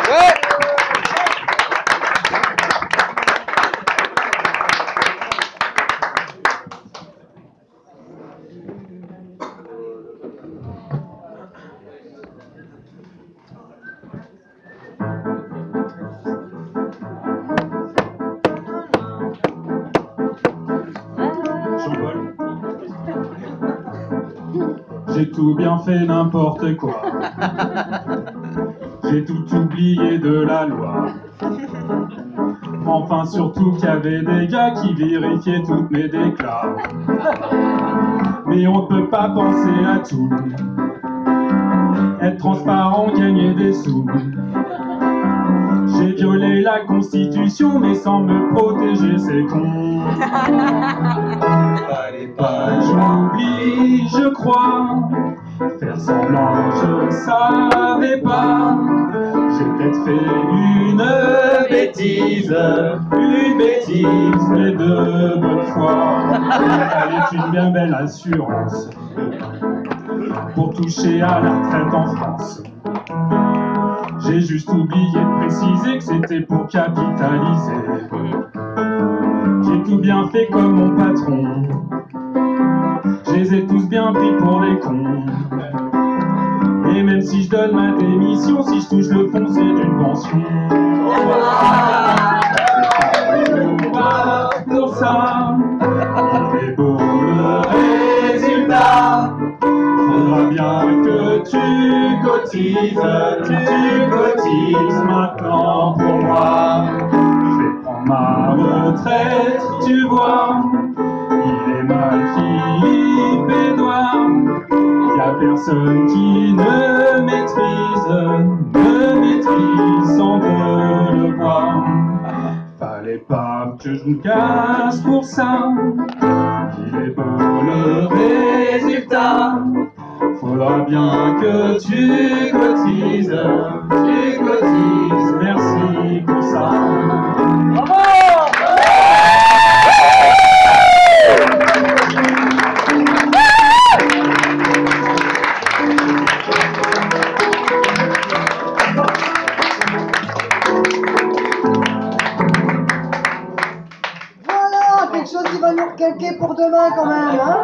J'ai tout bien fait, n'importe quoi. J'ai tout oublié de la loi. Enfin, surtout qu'il y avait des gars qui vérifiaient toutes mes déclats. Mais on ne peut pas penser à tout. Être transparent, gagner des sous. J'ai violé la Constitution, mais sans me protéger, c'est con. Fallait pas que j'oublie, je crois. Faire semblant, je savais pas. J'ai peut-être fait une bêtise, mais de bonne foi. Fallait une bien belle assurance pour toucher à la retraite en France. J'ai juste oublié de préciser que c'était pour capitaliser. J'ai tout bien fait comme mon patron. Je les ai tous bien pris pour des cons. Et même si je donne ma démission, si je touche le fond, c'est d'une pension. Pas pour ça, il est beau le résultat. Faudra bien que tu cotises maintenant pour moi. Je vais prendre ma retraite, tu vois. Il est mal Philippe Édouard. Y'a personne qui ne maîtrise sans de le voir. Fallait pas que je me casse pour ça. Il est beau le résultat. Faudra bien que tu cotises. Merci pour ça. Bravo! Voilà, quelque chose qui va nous recalquer pour demain quand même, hein?